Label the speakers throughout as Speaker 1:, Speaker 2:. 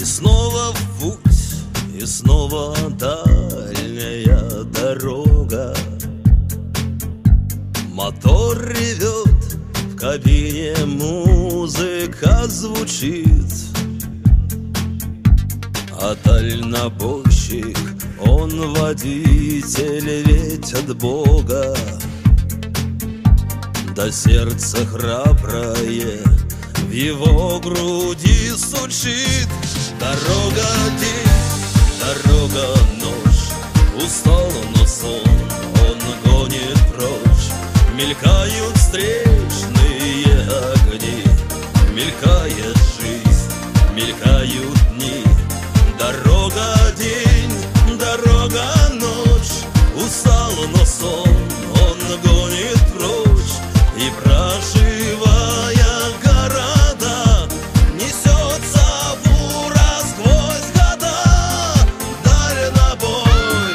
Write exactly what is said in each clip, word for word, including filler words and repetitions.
Speaker 1: И снова в путь, и снова дальняя дорога. Мотор ревет, в кабине музыка звучит, а дальнобойщик, он водитель ведь от Бога. Да сердце храброе в его груди стучит. Дорога день, дорога ночь, устал, но сон он гонит прочь. Мелькают встречные огни, мелькает жизнь, мелькают дни. Дорога день, дорога ночь, устал, но сон он гонит прочь. И проживая города, несется бура сквозь года. Дальнобой,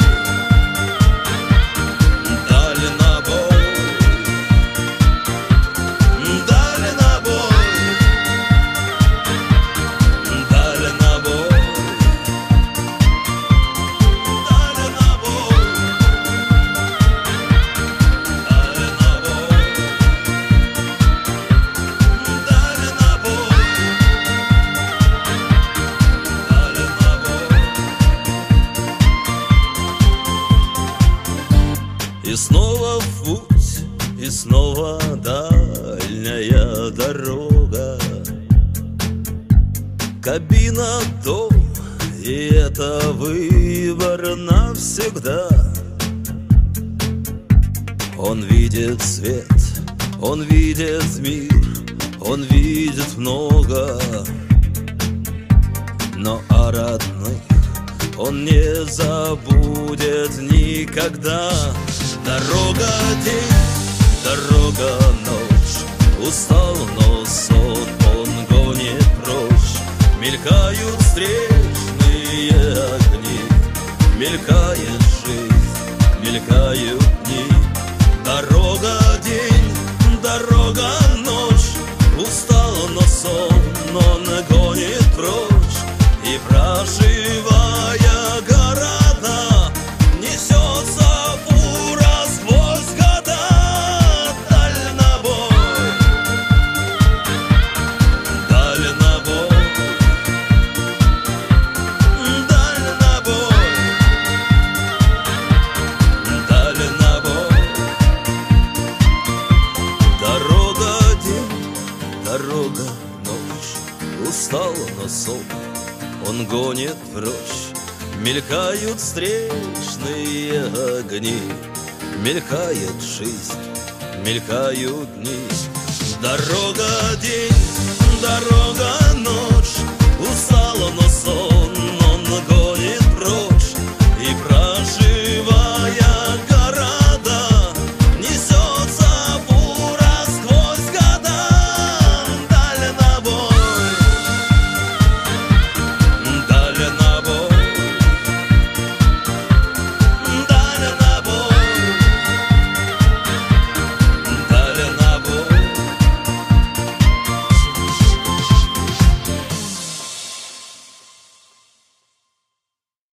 Speaker 1: дальнобой, дальнобой, дальнобой, И снова в путь, и снова дальняя дорога. Кабина дом, и это выбор навсегда. Он видит свет, он видит мир, он видит много, но о родных он не забудет никогда. Дорога день, дорога ночь, устал, но сон он гонит прочь. Мелькают встречные огни, мелькает жизнь, мелькают дни. Дорога день, дорога ночь, устал, но сон он гонит прочь. И проживая города, несется бура сквозь года. Дальнобой, дальнобой, дальнобой, дальнобой. Дорога день, дорога ночь, устал, но сон он гонит прочь. Мелькают встречные огни, мелькает жизнь, мелькают дни. Дорога день, дорога